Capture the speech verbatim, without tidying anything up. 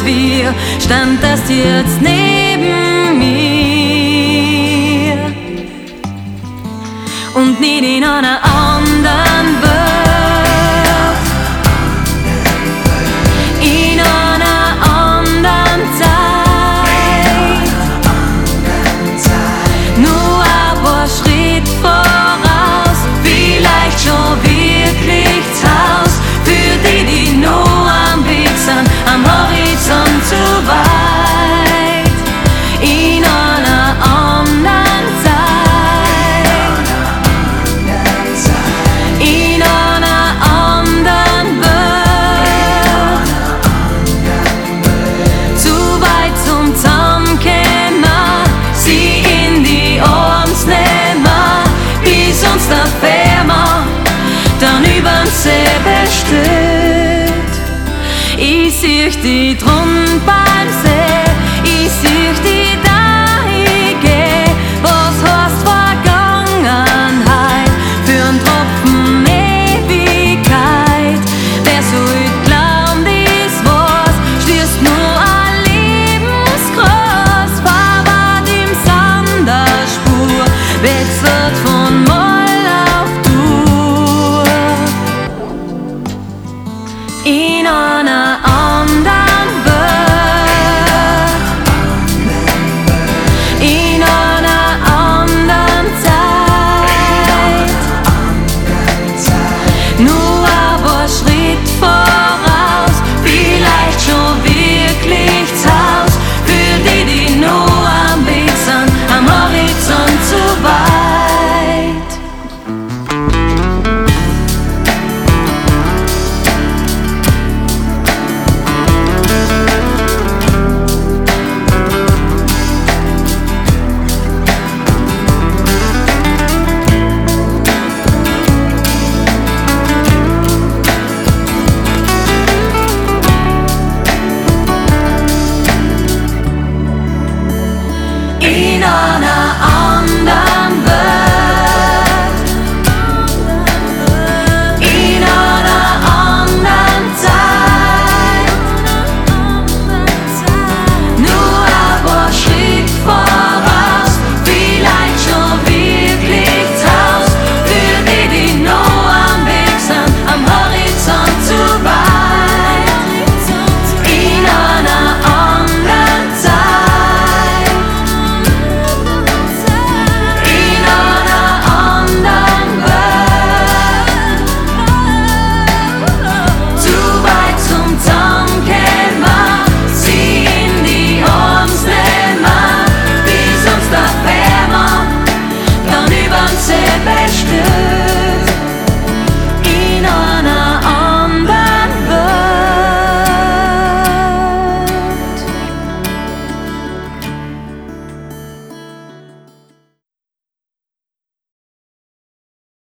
als wir, stand das jetzt neben mir und nicht in einer anderen Welt. Am Horizont zu weit, in einer anderen Zeit, in einer anderen Welt, zu weit zum Zusammenkommen, sie in die Arms nehmen, bis uns der Firma dann überm See bestimmt. Ich sieh die drum beim See, ich sieh die dahin, was heißt Vergangenheit für ein Tropfen Ewigkeit. Wer soll glauben, dies was schließt nur ein Lebenskreis, verwahrt im Sand der Spur, wechselt von Moll auf Dur. In